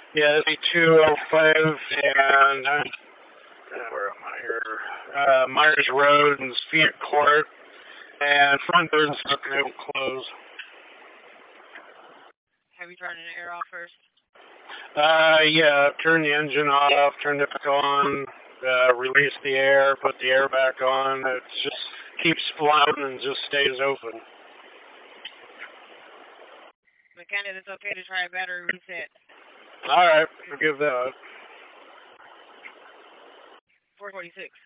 Yeah, it's 205 and where am I here? Myers Road and Fiat Court, and front door's stuck and it won't close. Have you turned the air off first? Yeah, turn the engine off, turn it back on, release the air, put the air back on. It just keeps flouting and just stays open. Mechanic, it's okay to try a battery reset. Alright, I'll give that up. 446.